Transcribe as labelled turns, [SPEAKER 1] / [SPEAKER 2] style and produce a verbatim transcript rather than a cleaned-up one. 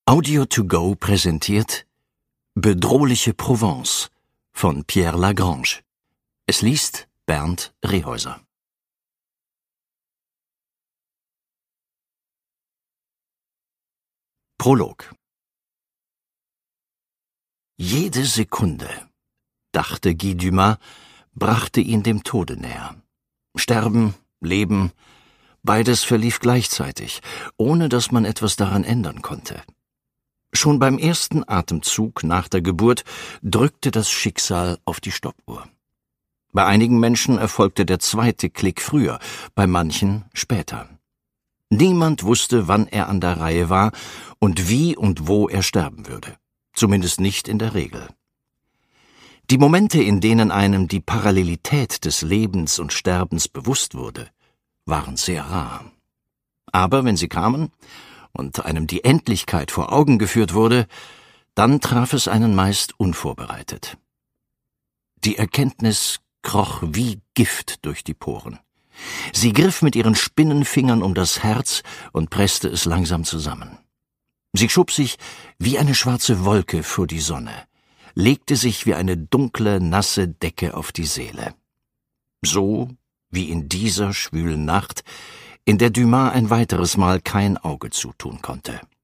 [SPEAKER 1] Audio to go präsentiert Bedrohliche Provence von Pierre Lagrange. Es liest Bernd Rehäuser. Prolog. Jede Sekunde, dachte Guy Dumas, brachte ihn dem Tode näher. Sterben, Leben, beides verlief gleichzeitig, ohne dass man etwas daran ändern konnte. Schon beim ersten Atemzug nach der Geburt drückte das Schicksal auf die Stoppuhr. Bei einigen Menschen erfolgte der zweite Klick früher, bei manchen später. Niemand wusste, wann er an der Reihe war und wie und wo er sterben würde. Zumindest nicht in der Regel. Die Momente, in denen einem die Parallelität des Lebens und Sterbens bewusst wurde, waren sehr rar. Aber wenn sie kamen und einem die Endlichkeit vor Augen geführt wurde, dann traf es einen meist unvorbereitet. Die Erkenntnis kroch wie Gift durch die Poren. Sie griff mit ihren Spinnenfingern um das Herz und presste es langsam zusammen. Sie schob sich wie eine schwarze Wolke vor die Sonne, legte sich wie eine dunkle, nasse Decke auf die Seele. So wie in dieser schwülen Nacht, in der Dumas ein weiteres Mal kein Auge zutun konnte.